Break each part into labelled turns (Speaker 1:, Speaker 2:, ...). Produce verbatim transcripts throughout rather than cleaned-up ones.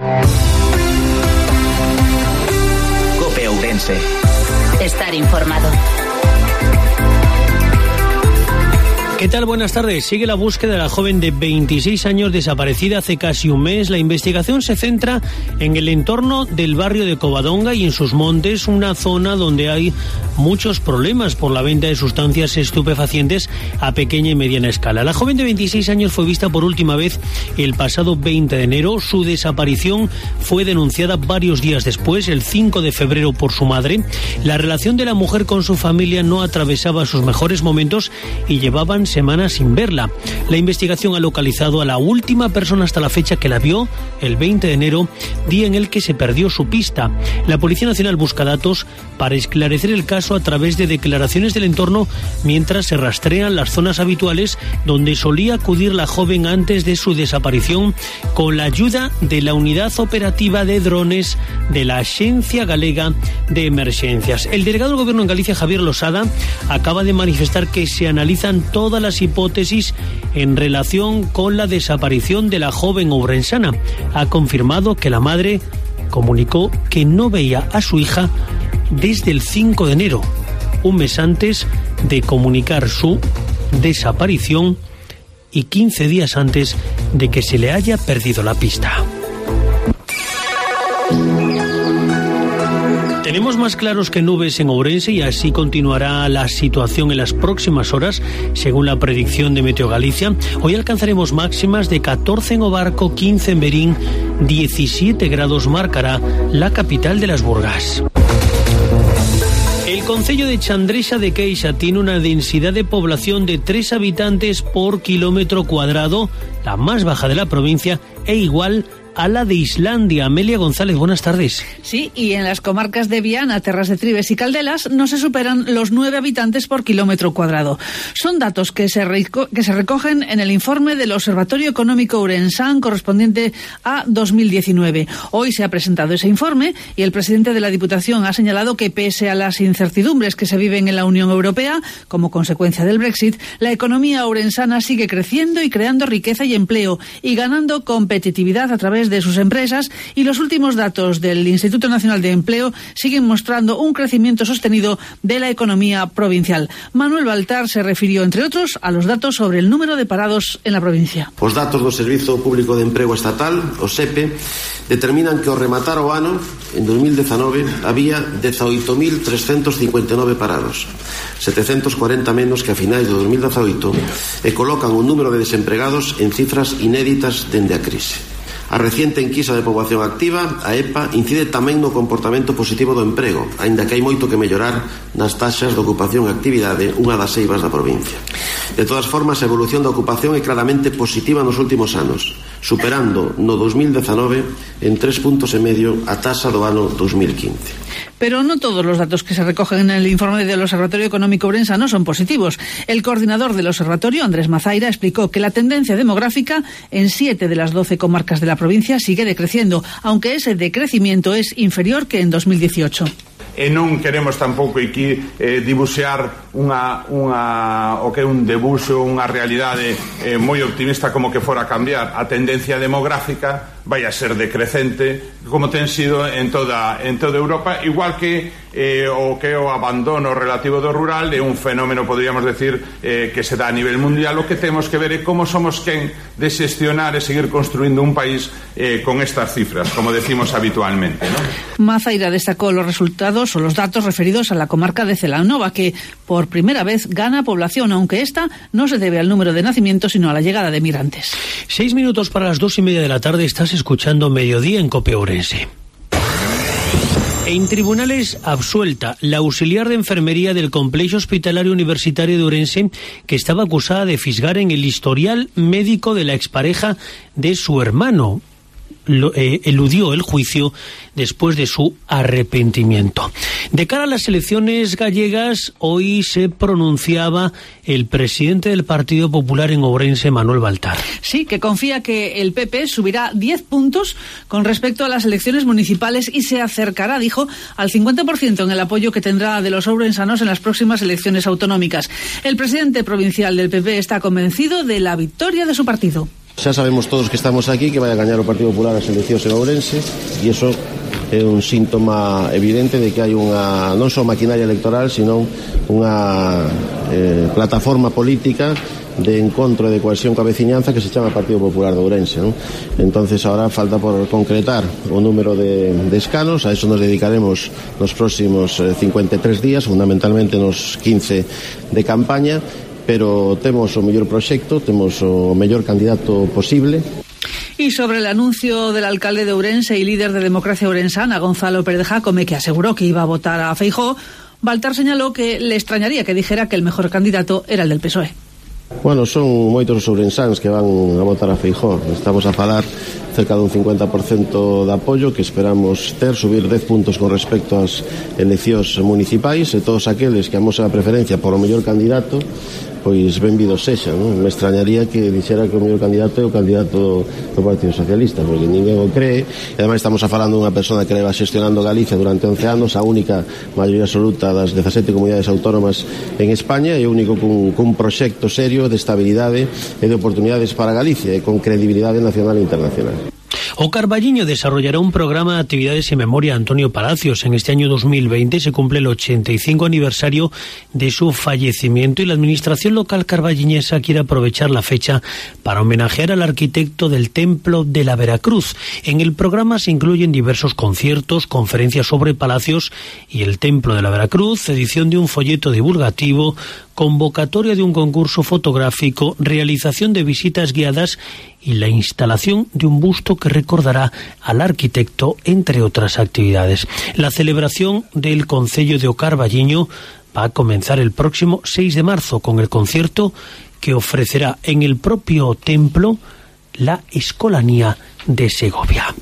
Speaker 1: COPE Ourense.
Speaker 2: Estar informado.
Speaker 3: ¿Qué tal? Buenas tardes. Sigue la búsqueda de la joven de veintiséis años desaparecida hace casi un mes. La investigación se centra en el entorno del barrio de Covadonga y en sus montes, una zona donde hay muchos problemas por la venta de sustancias estupefacientes a pequeña y mediana escala. La joven de veintiséis años fue vista por última vez el pasado veinte de enero. Su desaparición fue denunciada varios días después, el cinco de febrero, por su madre. La relación de la mujer con su familia no atravesaba sus mejores momentos y llevaban semanas sin verla. La investigación ha localizado a la última persona hasta la fecha que la vio, el veinte de enero, día en el que se perdió su pista. La Policía Nacional busca datos para esclarecer el caso a través de declaraciones del entorno mientras se rastrean las zonas habituales donde solía acudir la joven antes de su desaparición, con la ayuda de la Unidad Operativa de Drones de la Axencia Galega de Emergencias. El delegado del Gobierno en Galicia, Javier Losada, acaba de manifestar que se analizan todas las hipótesis en relación con la desaparición de la joven ourensana. Ha confirmado que la madre comunicó que no veía a su hija desde el cinco de enero, un mes antes de comunicar su desaparición y quince días antes de que se le haya perdido la pista. Tenemos más claros que nubes en Ourense y así continuará la situación en las próximas horas, según la predicción de Meteo Galicia. Hoy alcanzaremos máximas de catorce en Obarco, quince en Berín, diecisiete grados marcará la capital de las Burgas. El concello de Chandrexa de Queixa tiene una densidad de población de tres habitantes por kilómetro cuadrado, la más baja de la provincia e igual a la de Islandia. Amelia González, buenas tardes.
Speaker 4: Sí, y en las comarcas de Viana, Terras de Tribes y Caldelas no se superan los nueve habitantes por kilómetro cuadrado. Son datos que se, reco- que se recogen en el informe del Observatorio Económico Ourensán correspondiente a dos mil diecinueve. Hoy se ha presentado ese informe y el presidente de la Diputación ha señalado que pese a las incertidumbres que se viven en la Unión Europea como consecuencia del Brexit, la economía ourensana sigue creciendo y creando riqueza y empleo y ganando competitividad a través de sus empresas, y los últimos datos del Instituto Nacional de Empleo siguen mostrando un crecimiento sostenido de la economía provincial. Manuel Baltar se refirió, entre otros, a los datos sobre el número de parados en la provincia.
Speaker 5: Os datos do Servizo Público de Emprego Estatal, o S E P E, determinan que ao rematar o ano, en dos mil dezanove, había dezaoito mil trescentos cincuenta e nove parados, setecentos cuarenta menos que a finais de dos mil dezaoito, e colocan un número de desempregados en cifras inéditas dende a crise. A reciente enquisa de poboación activa, a E P A, incide tamén no comportamento positivo do emprego, aínda que hai moito que mellorar nas taxas de ocupación e actividade, unha das eivas da provincia. De todas formas, a evolución da ocupación é claramente positiva nos últimos anos, superando no dos mil dezanove en tres puntos e medio a taxa do ano dos mil quince.
Speaker 4: Pero no todos los datos que se recogen en el informe del Observatorio Económico Ourensano son positivos. El coordinador del observatorio, Andrés Mazaira, explicó que la tendencia demográfica en siete de las doce comarcas de la provincia sigue decreciendo, aunque ese decrecimiento es inferior que en dos mil dieciocho.
Speaker 6: E non queremos tampouco aquí eh, dibuxear unha, unha, o que é un debuxo, unha realidade eh, moi optimista como que fora a cambiar. A tendencia demográfica vai a ser decrecente como ten sido en toda, en toda Europa, igual que eh, o que é o abandono relativo do rural é un fenómeno, podríamos decir, eh, que se dá a nivel mundial. O que temos que ver é como somos quen de xestionar e seguir construindo un país eh, con estas cifras, como decimos habitualmente, ¿no?
Speaker 4: Mazaira destacó los resultados o los datos referidos a la comarca de Celanova, que por primera vez gana población, aunque esta no se debe al número de nacimientos, sino a la llegada de migrantes.
Speaker 3: Seis minutos para las dos y media de la tarde, estás escuchando Mediodía en COPE Ourense. En tribunales absuelta la auxiliar de enfermería del Complejo Hospitalario Universitario de Ourense, que estaba acusada de fisgar en el historial médico de la expareja de su hermano. Lo, eh, eludió el juicio después de su arrepentimiento. De cara a las elecciones gallegas, hoy se pronunciaba el presidente del Partido Popular en Ourense, Manuel Baltar.
Speaker 4: Sí, que confía que el P P subirá diez puntos con respecto a las elecciones municipales y se acercará, dijo, al cincuenta por ciento en el apoyo que tendrá de los ourensanos en las próximas elecciones autonómicas. El presidente provincial del P P está convencido de la victoria de su partido.
Speaker 5: Xa sabemos todos que estamos aquí que vai a gañar o Partido Popular as eleccións en Ourense, e iso é un síntoma evidente de que hai unha non só maquinaria electoral, sino unha eh, plataforma política de encontro e de cohesión coa veciñanza que se chama Partido Popular de Ourense, ¿no? Entonces ahora falta por concretar o número de, de escanos, a eso nos dedicaremos nos próximos eh, cincuenta e tres días, fundamentalmente nos quince de campaña, pero temos o mellor proxecto, temos o mellor candidato posible.
Speaker 4: Y sobre el anuncio del alcalde de Ourense y líder de Democracia Ourensana, Gonzalo Pérez de Jácome, que aseguró que iba a votar a Feijóo, Baltar señaló que le extrañaría que dijera que el mejor candidato era el del P S O E.
Speaker 5: Bueno, son moitos os ourensáns que van a votar a Feijóo. Estamos a falar cerca dun cincuenta por cento de apoio que esperamos ter, subir dez puntos con respecto ás eleccións municipais, e todos aqueles que amosen a preferencia por o mellor candidato, pois benvidos sexan, non? Me extrañaría que dixera que o mellor candidato é o candidato do Partido Socialista, porque ninguén o cree, e ademais estamos a falando dunha persona que leva xestionando Galicia durante once anos, a única maioría absoluta das dezasete comunidades autónomas en España, e o único cun, cun proxecto serio de estabilidade e de oportunidades para Galicia, e con credibilidade nacional e internacional.
Speaker 3: O Carballiño desarrollará un programa de actividades en memoria a Antonio Palacios. En este año dos mil veinte se cumple el ochenta y cinco aniversario de su fallecimiento y la administración local carballiñesa quiere aprovechar la fecha para homenajear al arquitecto del Templo de la Veracruz. En el programa se incluyen diversos conciertos, conferencias sobre Palacios y el Templo de la Veracruz, edición de un folleto divulgativo, convocatoria de un concurso fotográfico, realización de visitas guiadas y la instalación de un busto que recordará al arquitecto, entre otras actividades. La celebración del Concello de O Carballiño va a comenzar el próximo seis de marzo con el concierto que ofrecerá en el propio templo la Escolanía de Segovia.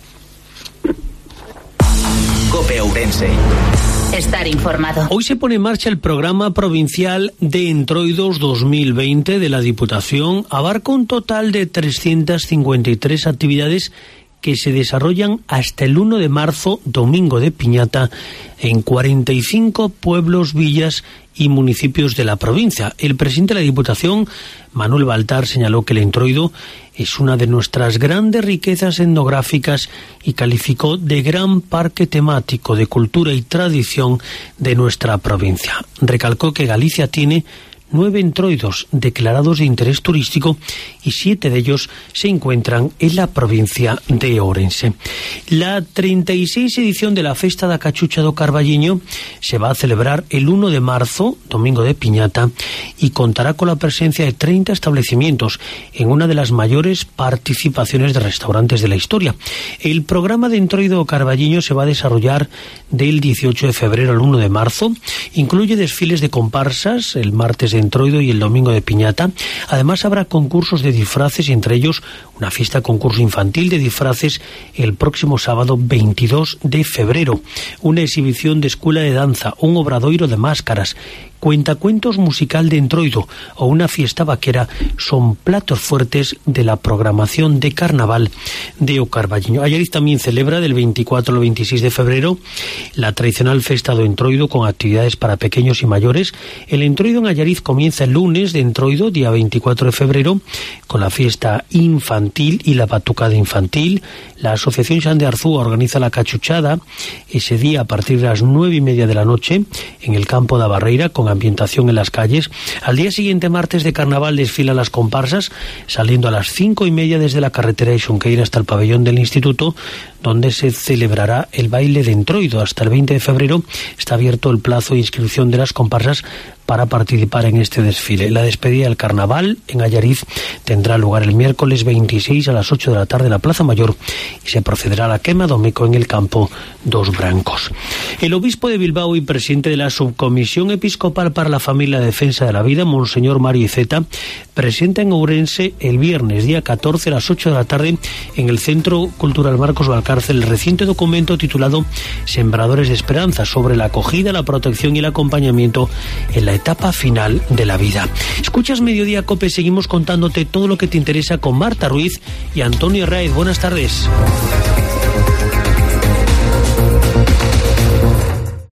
Speaker 2: COPE Ourense. Estar informado.
Speaker 3: Hoy se pone en marcha el programa provincial de Entroidos dos mil veinte de la Diputación. Abarca un total de trescientas cincuenta y tres actividades que se desarrollan hasta el uno de marzo, domingo de piñata, en cuarenta y cinco pueblos, villas y municipios de la provincia. El presidente de la Diputación, Manuel Baltar, señaló que el Entroido es una de nuestras grandes riquezas etnográficas y calificó de gran parque temático de cultura y tradición de nuestra provincia. Recalcó que Galicia tiene nueve entroidos declarados de interés turístico y siete de ellos se encuentran en la provincia de Ourense. La treinta y seis edición de la Festa da Cachucha do Carballiño se va a celebrar el uno de marzo, domingo de piñata, y contará con la presencia de treinta establecimientos en una de las mayores participaciones de restaurantes de la historia. El programa de Entroido do Carballiño se va a desarrollar del dieciocho de febrero al uno de marzo. Incluye desfiles de comparsas el martes de Entroido y el domingo de piñata. Además habrá concursos de disfraces y entre ellos una fiesta concurso infantil de disfraces el próximo sábado veintidós de febrero, una exhibición de escuela de danza, un obradoiro de máscaras, cuentacuentos musical de Entroido o una fiesta vaquera son platos fuertes de la programación de carnaval de O Carballiño. Allariz también celebra del veinticuatro al veintiséis de febrero la tradicional Festa do Entroido con actividades para pequeños y mayores. El Entroido en Allariz comienza el lunes de Entroido, día veinticuatro de febrero, con la fiesta infantil y la batucada infantil. La Asociación Xan de Arzúa organiza la cachuchada ese día a partir de las nueve y media de la noche en el campo da Barreira, con ambientación en las calles. Al día siguiente, martes de carnaval, desfilan las comparsas, saliendo a las cinco y media desde la carretera de Xunqueira hasta el pabellón del Instituto, donde se celebrará el baile de Entroido. Hasta el veinte de febrero está abierto el plazo de inscripción de las comparsas para participar en este desfile. La despedida del carnaval en Allariz tendrá lugar el miércoles veintiséis a las ocho de la tarde en la Plaza Mayor y se procederá a la quema do meco en el campo dos Brancos. El obispo de Bilbao y presidente de la Subcomisión Episcopal para la Familia y la Defensa de la Vida, Monseñor Mario Iceta, presenta en Ourense el viernes día catorce a las ocho de la tarde en el Centro Cultural Marcos Valcárcel el reciente documento titulado Sembradores de Esperanza, sobre la acogida, la protección y el acompañamiento en la etapa final de la vida. Escuchas Mediodía COPE, seguimos contándote todo lo que te interesa con Marta Ruiz y Antonio Herraiz. Buenas tardes.